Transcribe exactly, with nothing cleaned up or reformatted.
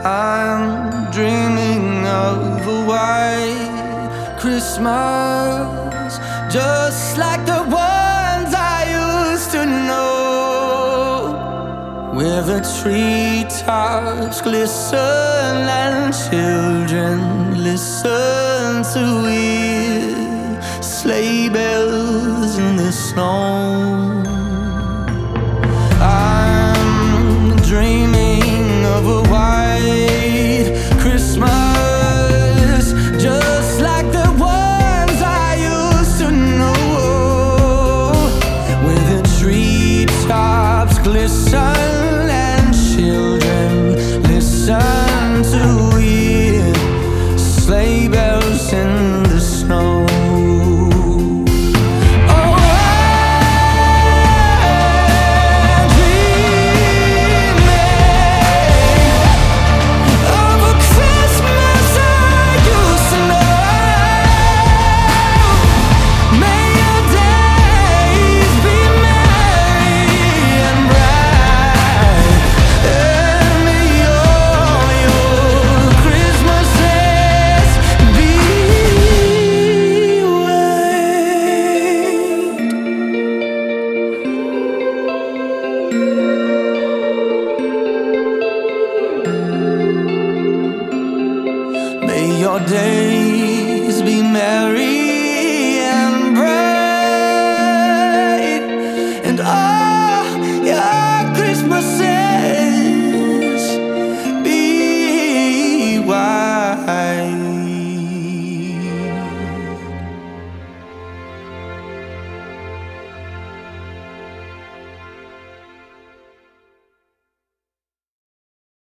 I'm dreaming of a white Christmas, just like the ones I used to know, where the treetops glisten and children listen to hear sleigh bells